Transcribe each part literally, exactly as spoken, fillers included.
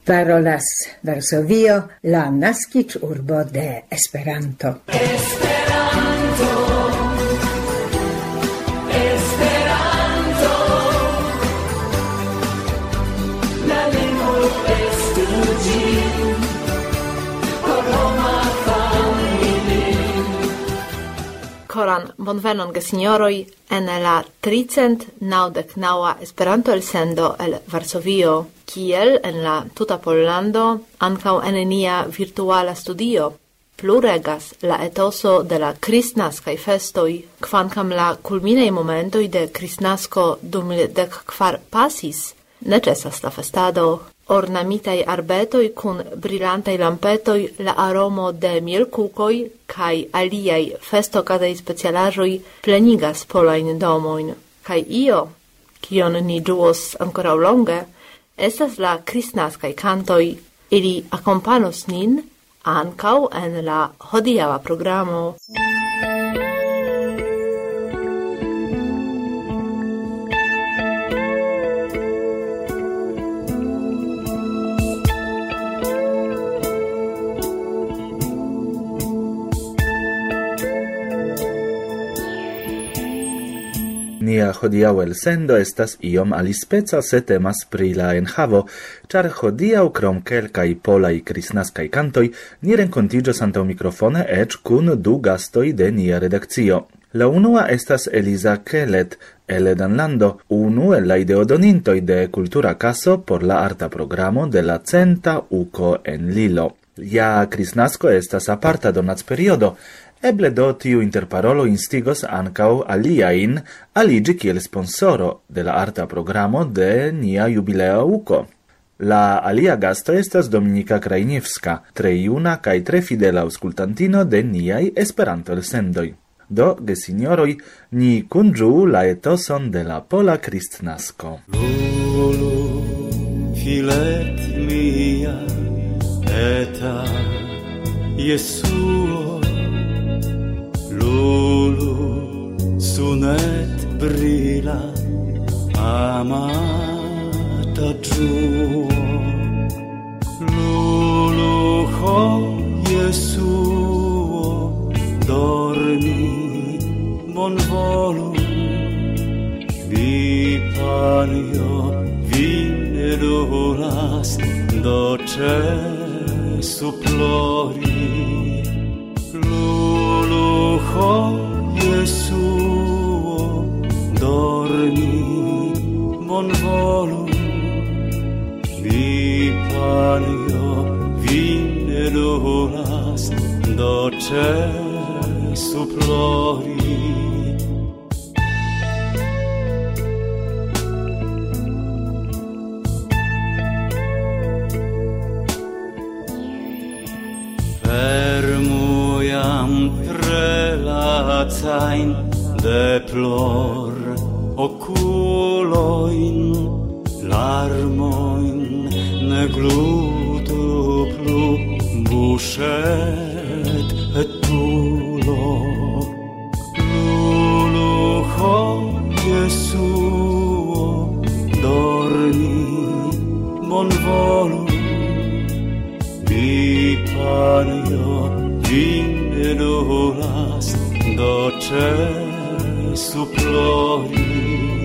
Parolas Varsovio, la naskiĝurbo de Esperanto. Esperanto, Esperanto, la lingvo estu ĝi por homa familio. Koran bonvenon gesinjoroj en la tricent naŭdek naŭa Esperanto elsendo el Varsovio. Kiel en la tuta Pollando, ankaŭ en nia virtuala studio, pluregas la etoso de la kristnaskaj festoj, kvankam la kulminaj momentoj de kristnasko du mil dek kvar pasis, ne ĉesas la festado. Ornamitaj arbetoj kun brilantaj lampetoj, la aromo de mielkukoj kaj aliaj festokazaj specialaĵoj plenigas polajn domojn. Kaj io, kion ni ĝuos ankoraŭ longe, estas la kristnaskaj kantoj, ili akompanos nin ankaŭ en la hodiaŭa programo. Nia hodiaŭ elsendo estas iom alispeca, se temas pri la enhavo, ĉar hodiaŭ krom kelkaj polaj kristnaskaj kantoj ni renkontiĝos antaŭ mikrofone eĉ kun du gastoj de nia redakcio. La unua estas Eliza Kelet, el Danlando, unu el la ideodonintoj de Kultura Kaso por la arta programo de la centa uko en Lilo. Ja kristnasko estas aparta donacperiodo, eble do tiu interparolo instigos ancau aliain aligi kiel sponsoro de la arta programo de nia jubilea uko. La alia gasto estas Dominika Krajniewska, tre juna kaj tre fidela aŭskultantino de niaj Esperanto-elsendoj. Do, gesinjoroj, ni kunĝuu la etoson de la pola kristnasko. Lulu, filet mia, eta Jesuo, Lulu, sunet brila, amata ĝuo. Lulu, ho, Jesuo, dormi, bonvolu, mi panjo, vi ne dolas, do ĉesu plori. Lulu, ho, Jesuo, dormi, bonvolu, mi panjo, vi ne dolas, do ĉesu plori. Lacajn de plor oculoin, larmoin ne glutu plu, buŝet et pulo. Lulu, ho, Jesuo, dormi, bonvolu, mi panjo, vi ne dolas, do ĉesu plori.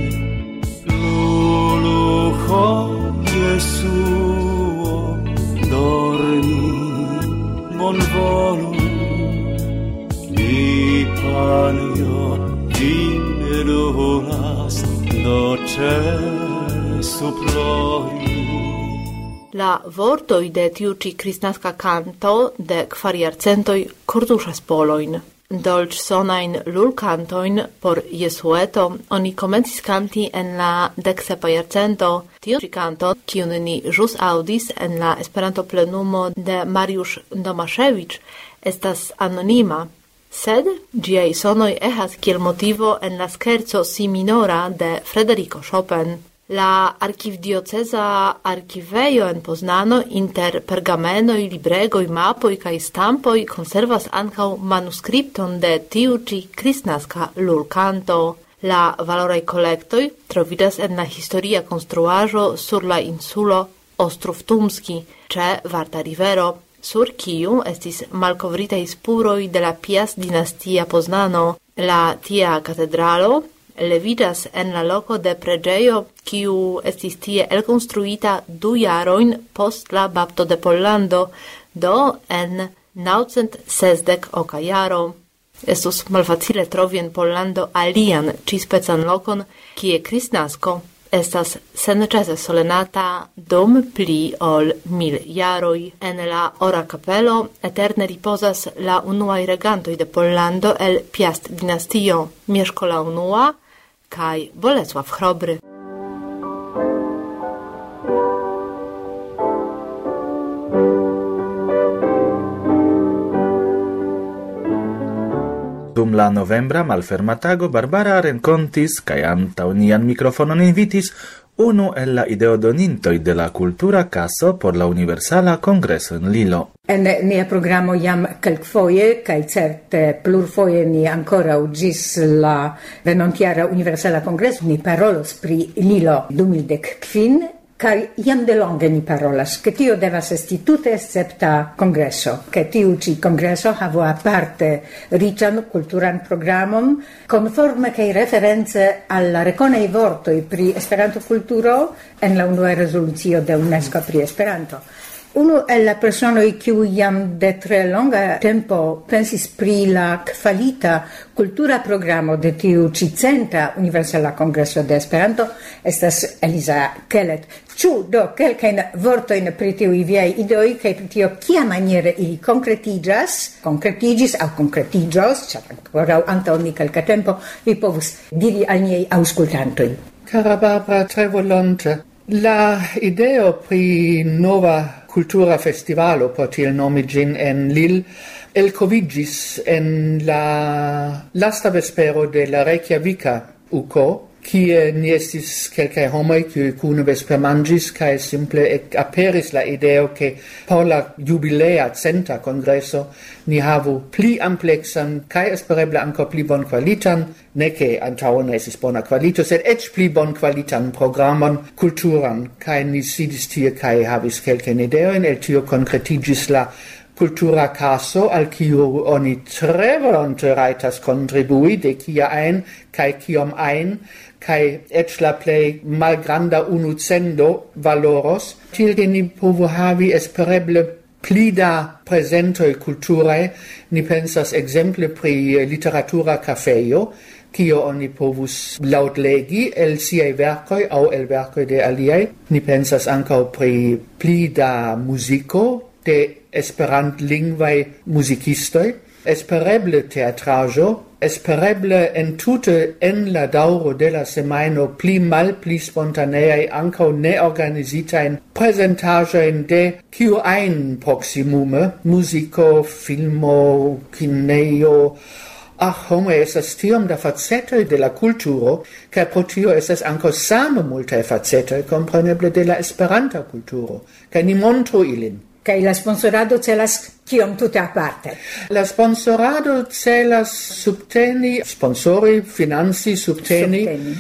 Lulu, ho, Jesuo, dormi, bonvolu, mi panjo, vi ne dolas, do ĉesu plori. La vortoj de tiu ĉi kristnaska kanto de kvar jarcentoj kortuŝas polojn. Dolĉsonajn lulkantojn por Jesueto oni komencis kanti en la deksepa jarcento. Tiu ĉi kanto, kiun ni ĵus aŭdis en la Esperanto-plenumo de Mariusz Domaŝeviĉ, estas anonima, sed ĝiaj sonoj ehas kiel motivo en la scherzo si minora de Frederico Chopin. La arkivdioceza arkivejo en Poznano inter pergamenoj, libregoj, mapoj kaj stampoj konservas ankaŭ manuskripton de tiu ĉi kristnaska lulkanto. La valoraj kolektoj troviĝas en la historia konstruaĵo sur la insulo Ostrów Tumski, ĉe Varta rivero, sur kiu estis malkovritaj spuroj de la Piast-dinastia Poznano. La tia katedralo leviĝas en la loko de preĝejo, kiu estis tie elkonstruita du jarojn post la bapto de Pollando, do en naŭcent sesdek oka jaro. Estus malfacile trovi en Pollando alian ĉi-specan lokon, kie Kristnasko estas senĉese solenata dum pli ol mil jaroj. En la Ora kapelo eterne ripozas la unuaj regantoj de Pollando el Piast-dinastio, Mieszko la unua kaj Bolesław Chrobry. Dum la novembra malferma tago Barbara renkontis kaj antaŭ nian mikrofonon invitis unu el la ideodonintoj de la Kultura Kaso por la Universala Kongreso en Lilo. En nia programo jam kelkfoje kaj certe plurfoje ni ankoraŭ ĝis la venontjara Universala Kongreso ni parolos pri Lilo du mil dek kvin. Kai jam de longe ni parolas, che tio devas esti tute escepta congresso, che tiu ci congresso havu aparte riccian culturan programon, conforme che referenze alla reconei vortoi pri Esperanto culturo en la unua rezoluzio de UNESCO pri Esperanto. Unu el la personoi kiu jam de tre longa tempo pensis pri la kvalita kultura programo de tiu cicenta Universala Kongreso de Esperanto estas Eliza Kellet. Ĉu do kelkajn vortojn pri tiuj viaj ideoj kaj pri tio kiamaniere ili konkretiĝas, konkretiĝis aŭ konkretiĝos, ĉar ankoraŭ antaŭ ni kelka tempo vi povus diri al niaj aŭskultantoj? Cara Barbara, tre volonte. La ideo pri nova cultura festivalo, por tiel nomi gin en Lille, elkovigis en la lasta vespero de la Reykjavika uko, kie ni estis kelkaj homoj kiuj kune vespermanĝis kaj simple aperis la ideo ke por la jubilea centa kongreso ni havu pli ampleksan kaj espereble ankaŭ pli bonkvalitan, ne ke antaŭe ne estis bona kvalito, sed eĉ pli bonkvalitan programon kulturan, kaj ni sidis tie kaj havis kelkajn ideojn, el tio konkretiĝis la Kultura Kaso, al kiu oni tre volonte rajtas kontribui, de kia ajn kaj kiom ajn, kaj eĉ la plej malgranda unucendo valoros, tiel ke ni povu havi espereble pli da prezentoj kulturaj. Ni pensas ekzemple pri literatura kafejo, kio oni povus laŭtlegi el siaj verkoj aŭ el verkoj de aliaj. Ni pensas ankaŭ pri pli da muziko de esperantlingvaj muzikistoj, espereble teatraĵo, espereble entute en la daŭro de la semajno pli malpli spontaneaj ankaŭ neorganizitajn prezentaĵojn de kiu ajn proksimume, muziko, filmo, kinejo. Ach, homo estas tiom da facetoj de la kulturo, kaj pro tio estas ankaŭ same multaj facetoj, kompreneble, de la Esperanta kulturo, kaj ni montru ilin. Kaj la sponsorado celas kiom tute aparte. La sponsorado celas subteni, sponsori, financi, subteni, subteni.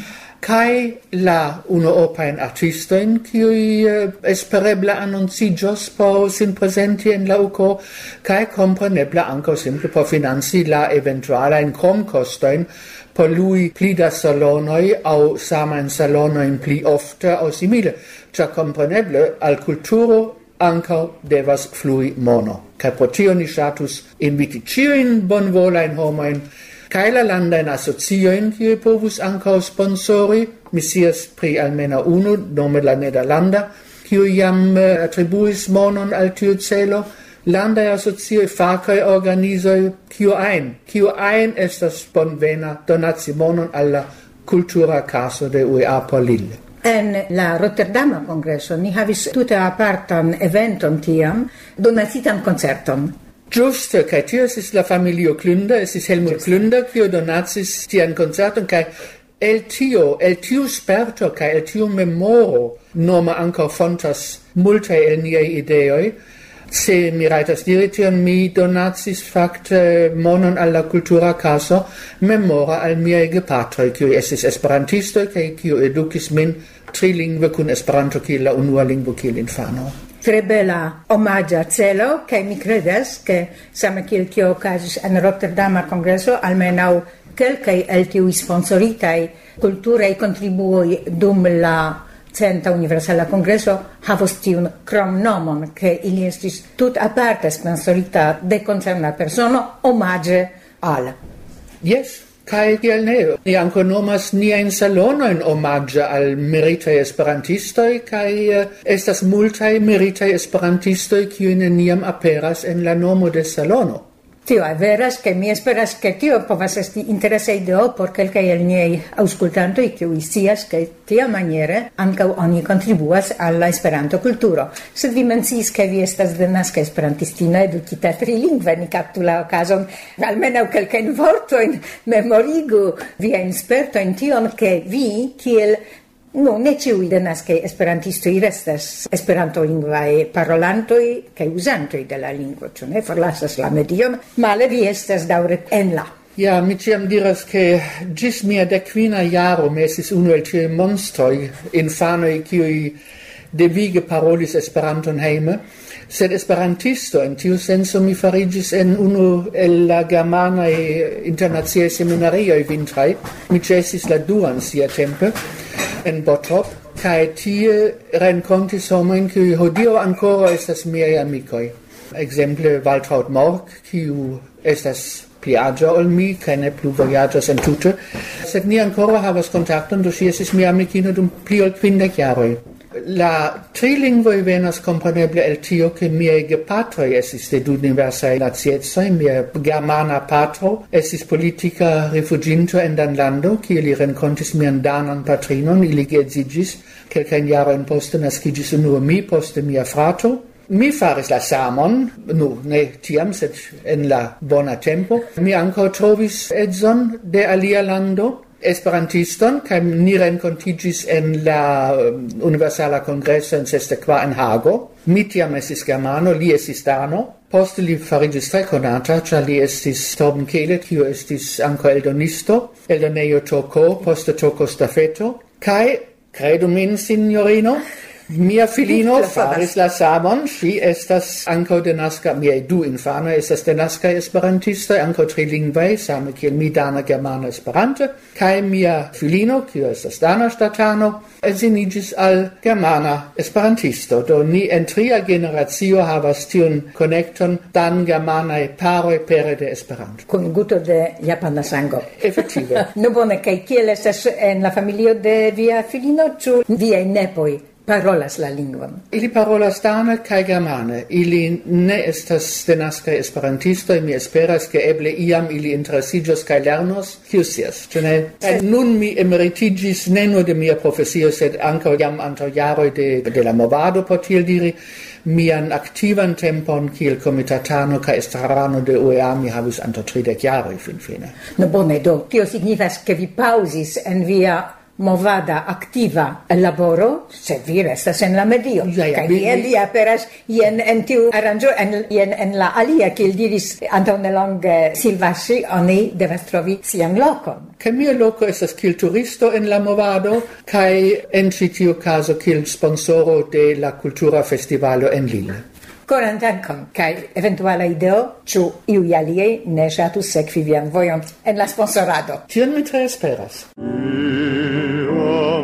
Kaj la unuopajn artistojn, kiuj eh, espereble anonciĝos por sin prezenti en la uko, kaj kompreneble ankaŭ simple por financi la eventualajn kromkostojn por lui pli da salonoj aŭ samajn salonojn pli ofte aŭ simile, ĉar kompreneble al kulturo ankaŭ devas flui mono. Kaj pro tio ni ŝatus inviti ĉiujn bonvolajn homojn kaj la landajn asociojn, kiuj povus ankaŭ sponsori. Mi scias pri almenaŭ unu, nome la Nederlanda, kiu jam uh, atribuis monon al tiu celo. Landaj asocioj, fakaj organizoj, kiu ajn, kiu ajn estas bonvena donaci monon al la Kultura Kaso de U E A por Lille. En la Rotterdama Kongreso ni havis tute apartan eventon tiam, donacitan koncerton. Giuste, kaj tio estis la familio Klünder, estis Helmut Klünder, kiu donacis tian koncerton, kaj el tio, el tiu sperto, kaj el tiu memoro, nome ankaŭ fontas multaj el niaj ideoj. Se mi raitas diri tion, mi donacis facte monon alla cultura caso memora al miei gepatroi, kiu estis esperantistoi, kai kiu edukis min trilingve kun Esperanto kiel la unua lingvo kiel infano. Tre bella omaggio celo, che mi credes che same kiel kio okazis en Rotterdama Congresso, almenau kelkaj el tiuj sponsoritaj kulturaj kontribuoj dum la Centa Universala Congresso havos tiun kromnomon, che ili estis tut aparte sponsorita de concerna persono omage al. Yes, kai kiel ne. Ni anko nomas niajn salonojn omage al meritaj esperantistoj, kai uh, estas multaj meritaj esperantistoj, kiuj neniam aperas en la nomo de salono. Tio è veras, che mi esperas che tio povas esti interesa ideo por kelkaj el niaj aŭskultantoj, kiuj scias ke tia maniere ankaŭ oni kontribuas al la Esperanto-kulturo. Sed vi menciis ke vi estas denaska esperantistina edukita trilingve, ni kaptu la okazon, almenaŭ kelkajn vortojn memorigu viajn spertojn tion, ke vi kiel no, ne ciui denaskei esperantistoi restas esperanto-lingvae parolantoi kai usantoi de la lingvo, cio ne forlasas la medion, male vi estas daure en la. Ja, mi ciam diras che gis mia decquina jaro mesis unu el tie monstroi infanoi kiui devige parolis Esperanton heime, sed esperantisto in tiu senso mi farigis en unu el la germanae internaziae seminarioi vintrai, mi cesis la duan sia tempe, en Bottrop, cae tie rencontis homoin qui hodio ancora estas miei amicoi. Exemple Waltraud Mork, kiu estas pli agia ol mi, cae ne plu voyagas en tute, sed ni ancora havas contacton, do si esis mia amicino dum pli ol quindec jaroi. La trilingvoi venas compreneble el tio che miei gepatroi esis de du diversae naziezoi, mia germana patro esis politica rifuginto en Danlando, kie li rencontis mian danan patrinon, ili geedzigis, kelkain jaroin poste nascigis unua mi, poste mia frato. Mi faris la samon, nu, ne tiam, sed en la bona tempo. Mi anco trovis edzon de alia lando, esperantiston, kai ni rencontigis en la Universala Congresso en sesdekvar en Hago. Mi tiam esis germano, li esis dano. Poste li farigis tre konata, ĉar li estis Torben Kehlet, kiu estis ankaŭ eldonisto, eldonejo Toko, poste Toko Stafeto. Kai, credu min, signorino, mia filino faris la samon, si estas ankaŭ denaska, miaj du infanoj estas denaskaj esperantistoj, ankaŭ trilingvaj, same kiel mi dana germana esperante, kaj mia filino, kiu estas dana ŝtatano, edziniĝis al germana esperantisto. Do ni en tria generacio havas tiun konekton dan germanaj paroj pere de Esperanto. Kun guto de japana sango. Efektive. No bone, kaj kiel estas en la familio de via filino, ĉu viaj nepoj parolas la lingvon? Ili parolas dane kai germane. Ili ne estas denaskaj esperantistoj, mi esperas ke eble iam ili interesiĝos kaj lernos, kiu scias, ĉu ne? Kaj nun mi emeritiĝis ne nur de mia profesio, sed ankaŭ jam antaŭ jaroj de, de la movado, por tiel diri, mian aktivan tempon kiel komitatano kaj estrarano de U E A mi havis antaŭ tridek jaroj finfine. No bone, do tio signifas ke vi paŭzis en via movada activa laboro, se vi restas en la medio. Ja, ja, Kaj mi- vi li aperas jen en tiu aranĝo, en, jen en la alia, kiel diris antaŭ nelonge Silvassi, oni devas trovi sian lokon. Kaj mia loko estas kiel turisto en la movado kaj en ĉi tiu kazo kiel sponsoro de la kultura festivalo en Lille. Koran dankon, kaj eventuala ideo, ĉu iuj aliaj ne ŝatus sekvi vian vojon en la sponsorado. Tion mi tre esperas. Ea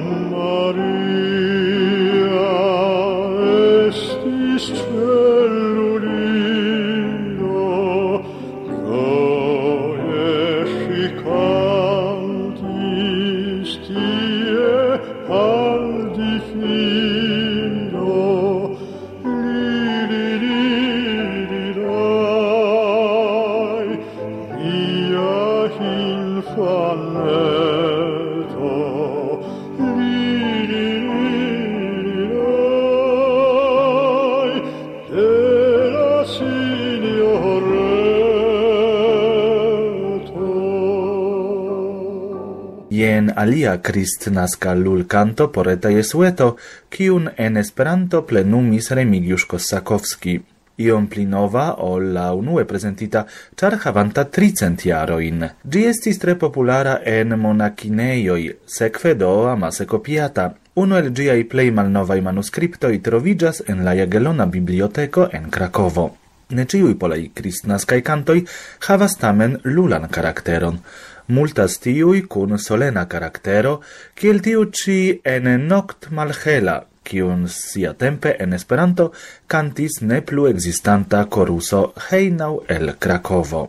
Maria estis cellulino, gaie si cantis tie al difino, li li li dai, mia infaneto, li li dai, de la signoreto. Jen alia kristnaska lulkanto por eta Jesueto, kiun en Esperanto plenumis Remigiusz Kossakowski. iom pli nova ol la unue presentita, char havanta tricent jaroin. Gi estis tre populara en monakinejoj, sekve do amase copiata. Uno el giai plei malnovai manuscriptoi trovigas en la Jagiellona Biblioteco en Krakovo. Ne ciui polai kristnaskai cantoi havas tamen lulan karakteron. Multas tiui cun solena karaktero, kiel tiu ci en Noct malhela, kiun sia tempe en Esperanto cantis ne plu existanta koruso Hejnał el Krakovo.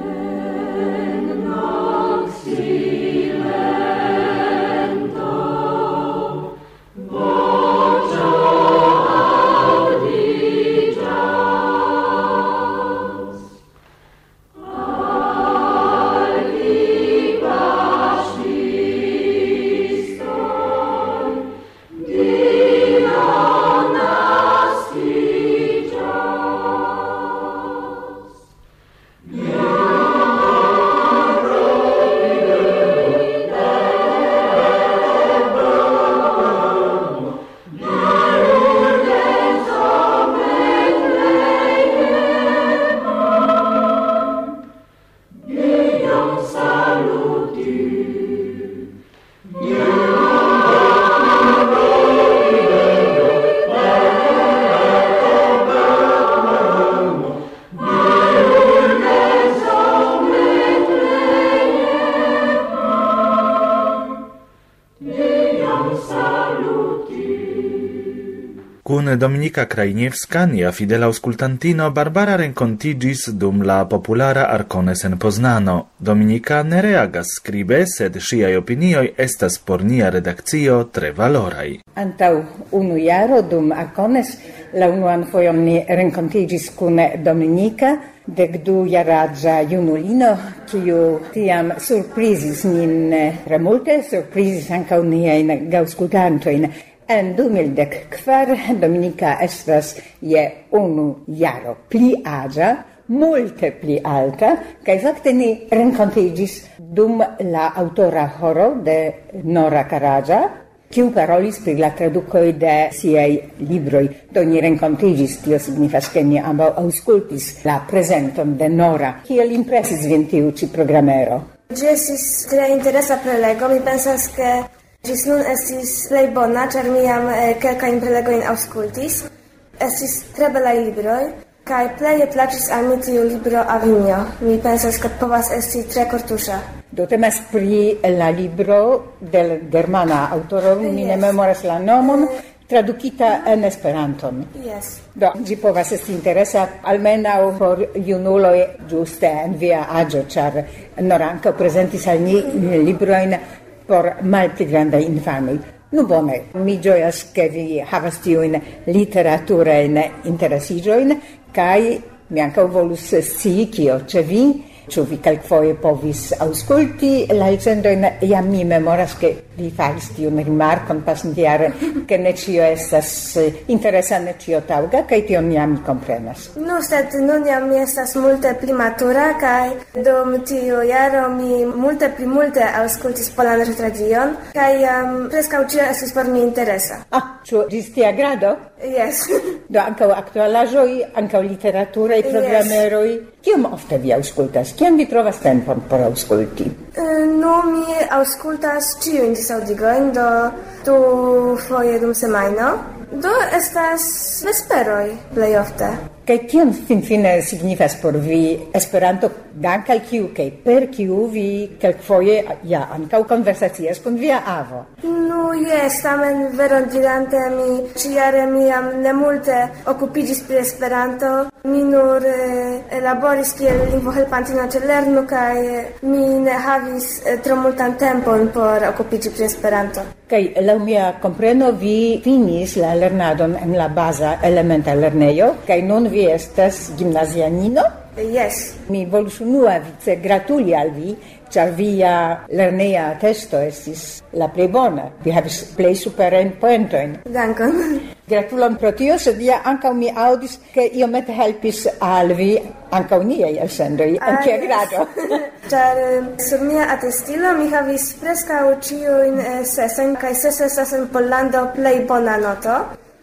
Kun Dominika Krajniewska, nia fidela auskultantino, Barbara renkontigis dum la populara Arcones en Poznano. Dominika ne reagas skribe, sed siaj opinioj estas por nia redakcio tre valoraj. Antau unu jaro dum Arcones, la unuan fojon ni renkontigis kun Dominika, dekdu jaraĝa junulino, kiu tiam surprizis nin tre multe, surprizis ankaŭ niajn gaŭskultantojn. En du mil dek kvar Dominika estas je unu jaro pli aĝa, multe pli alta, kaj fakte ni renkontiĝis dum la aŭtora horo de Nora Karaĝa, kiu parolis pri la tradukoj de siaj libroj. Do ni renkontiĝis, tio signifas, ke ni ambaŭ aŭskultis la prezenton de Nora. Kiel impresis vin tiu ĉi programero? Ĝi estis tre interesa prelego, mi pensas, ke ĝis nun estis plej bona, ĉar mi jam eh, kelkajn prelegojn aŭskultis. Estis tre belaj libroj, kaj pleje plaĉis al mi tiu libro Avinjo. Mi pensas, ke povas esti tre kortuŝa. Do temas pri la libro de la germana aŭtoro, mi ne memoras la nomon, tradukita en Esperanton. Yes. Do, ĝi povas esti interesa almenaŭ por junuloj ĝuste en via aĝo, ĉar Nora ankaŭ prezentis al ni librojn por malpli grandaj infanoj. Nu bone, mi ĝojas, ke vi havas tiujn literaturajn interesiĝojn, kaj mi ankaŭ volus scii, kio ĉe vi, ĉu vi kelkfoje povis aŭskulti la elsendojn. Jam mi memoras, ke vi faris tiun rimarkon pasintjare, ke ne ĉio estas interesa, ne ĉio taŭga, kaj tion jam mi komprenas. Nu, sed nun jam mi estas multe pli matura, kaj dum tiu jaro mi multe pli multe aŭskultis polan retradion, kaj um, preskaŭ ĉio estis por mi interesa. Ah, ĉu ĝis tia grado? Yes. Do ankaŭ aktualaĵoj, ankaŭ literaturaj programeroj. Kiom ofte vi aŭskultas? Kiam vi trovas tempon por aŭskulti? Nu, mi aŭskultas ĉiujn disaŭdigojn, do du foje dum semajno. Do estas vesperoj plej ofte. Kaj kion finfine signifas por vi Esperanto, dank al kiu kaj per kiu vi kelkfoje ja ankaŭ konversacias kun via avo? Nu, jes, tamen veron dirante mi ĉiare mi jam ne multe okupiĝis pri Esperanto. Mi nur eh, laboris kiel lingvohelpantino ĉe Lernu kaj mi ne havis eh, tro multan tempon por okupiĝi pri Esperanto. Kaj laŭ mia kompreno vi finis la lernadon en la baza elementa lernejo kaj nun vi estas gimnazianino? Yes. Mi volus unuavice gratuli al vi, ĉar via lerneja atesto estis la plej bona. Vi havis plej superajn poentojn. Dankon. Gratulon pro tio, sed ja ankaŭ mi aŭdis, ke iomete helpis al vi ankaŭ niaj elsendoj. En kia grado? Ĉar sur mia atestilo mi havis preskaŭ ĉiujn sesojn, kaj ses estas en Pollando plej bona noto.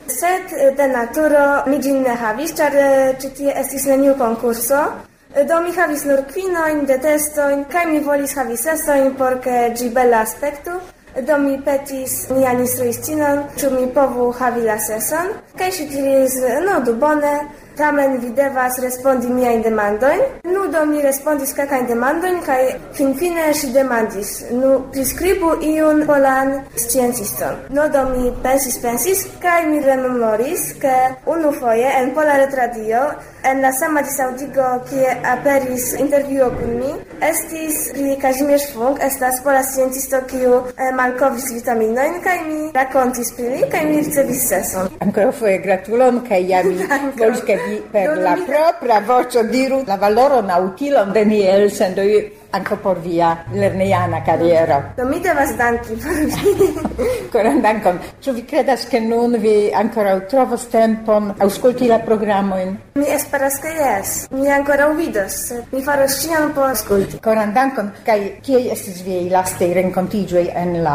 Sed de naturo mi ĝin ne havis, ĉar ĉi tie estis neniu konkurso. Do mi havis nur kvinojn de testojn, kaj mi volis havi sesojn, por ke ĝi bele aspektu. Do mi petis mian instruistinon, ĉu mi povu havi la seson, kaj ŝi diris, no du bone, tamen vi devas respondi miajn demandojn. Nu do mi respondis kelkajn demandojn, kaj finfine ŝi demandis, nu priskribu iun polan scienciston. No do mi pensis, pensis, kaj mi rememoris, ke unufoje en Pola Retradio, en la sama disaŭdigo, kie aperis intervjuo kun mi, estis pri Kazimierz Funk, estas pola sciencisto, kiu eh, malkovris vitaminojn, kaj mi rakontis pri li, kaj mi ricevis seson. Ankoraŭfoje gratulon, kaj ja mi volis, ke vi per la propra voĉo diru la valoron aŭ utilon de niaj elsendoj anche por via lernejana kariero. Do mi devas danki por vi. Koran dankon. Ĉu vi kredas, ke nun vi ankoraŭ trovos tempon aŭskulti la programojn? Mi esperas, ke jes. Mi ankoraŭ vidos. Mi faros ĉion por aŭskulti. Koran dankon. Kaj kiaj estis viaj lastaj renkontiĝoj en la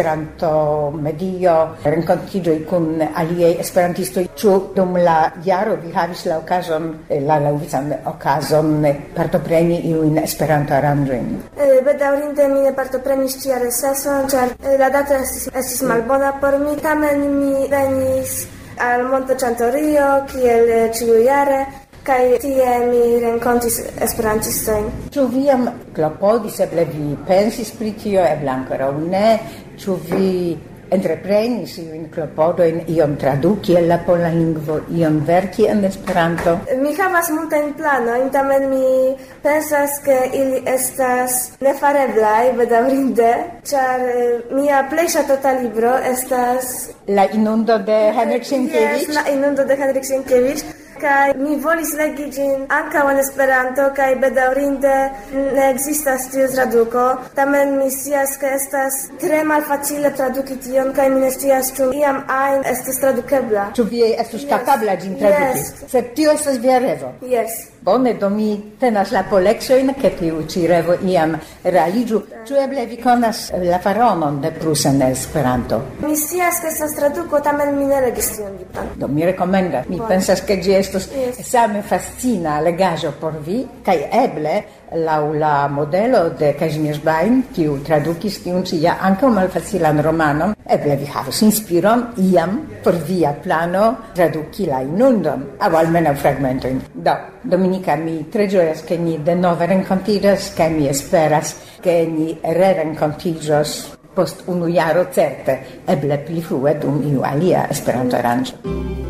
Esperanto-medio, renkontiĝoj kun aliaj esperantistoj? Ĉu dum la jaro vi havis la okazon, la laŭvican okazon partopreni iujn Esperanto-aranĝojn? Bedaŭrinde mi ne partoprenis ĉiare seson, ĉar la dato estis, estis malbona por mi, tamen mi venis al Montoĉantorio kiel ĉiujare, kaj tie mi renkontis esperantistojn. Ĉu vi jam klopodis, eble vi pensis pri tio, eble ankoraŭ ne? Ĉu vi entreprenis iujn klopodojn, ion traduki el la pola lingvo, ion verki en Esperanto? Mi havas multajn planojn, tamen mi pensas, ke ili estas nefareblaj, bedaŭrinde, ĉar mia plej ŝatata libro estas La inundo de Henryk Sienkiewicz? Yes, La inundo de Henryk Sienkiewicz. Kaj mi volis legi ĝin ankaŭ en Esperanto, kaj bedaŭrinde ne ekzistas tiu traduko. Tamen mi scias, ke estas tre malfacile traduki tion, kaj mi ne scias, ĉu iam ajn estos tradukebla. Ĉu vi estus kapabla ĝin traduki? Yes. Sed tio estas via revo. Yes. Bone, do mi tenas la poleksojn, ke tiu ĉi revo iam realiĝu. Ĉu eble vi konas la faraonon de Prus en Esperanto? Mi scias, ke estas traduko, tamen mi ne legis tion libron. Do mi rekomendas. Mi pensas, ke ĝi estos Yes. same fascina legaĵo por vi, kaj eble laŭ la modelo de Kazimierz Bajn, kiu tradukis tiun ĉi ja ankaŭ malfacilan romanon, eble vi havos inspiron iam por via plano traduki la inundon, aŭ almenaŭ fragmentojn. Do, Dominika, mi tre ĝojas, ke ni denove renkontiĝas, kaj mi esperas, ke ni rerenkontiĝos post unu jaro certe, eble pli frue dum iu alia Esperanto-aranĝo.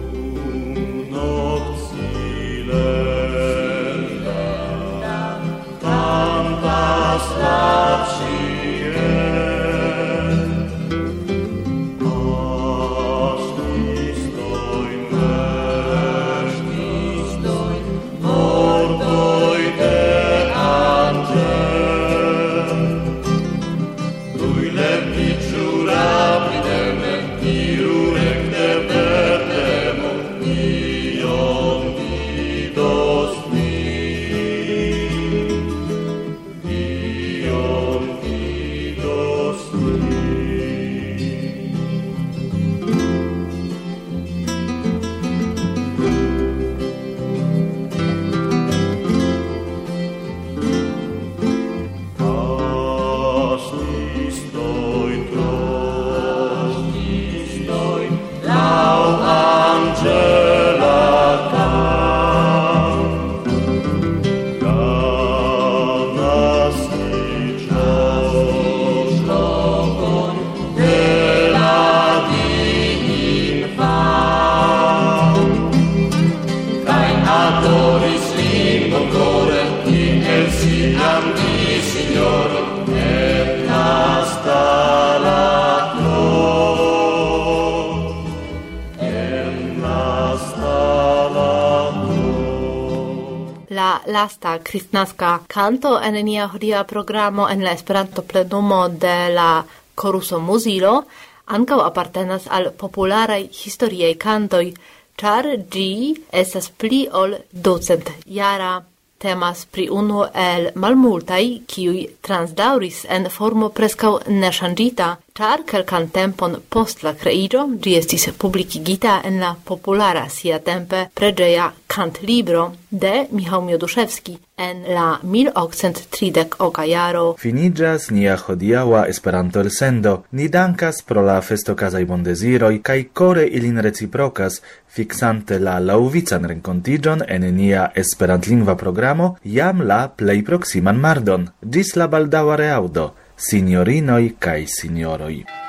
lasta kristnaska canto en nia hodia programo en la Esperanto plenumo de la Choruso Muzilo ankaŭ apartenas al popularaj historiaj kantoj, ĉar ĝi estas pli ol ducent jara. Temas pri unu el malmultaj, kiuj transdaŭris en formo preskaŭ neŝanĝita, Char kelkan tempon post la creigio, gi estis publicigita en la populara siatempe preĝeja kantlibro de Michał Mioduszewski en la mil okcent tridek oka jaro. Finiĝas nia hodiaŭa Esperanto elsendo. Ni dankas pro la festokazaj bondeziroj kaj kore ilin reciprokas, fiksante la laŭvican renkontiĝon en nia esperantlingva programo jam la plej proksiman mardon. Ĝis la baldaŭa reaŭdo, sinjorinoj kaj sinjoroj.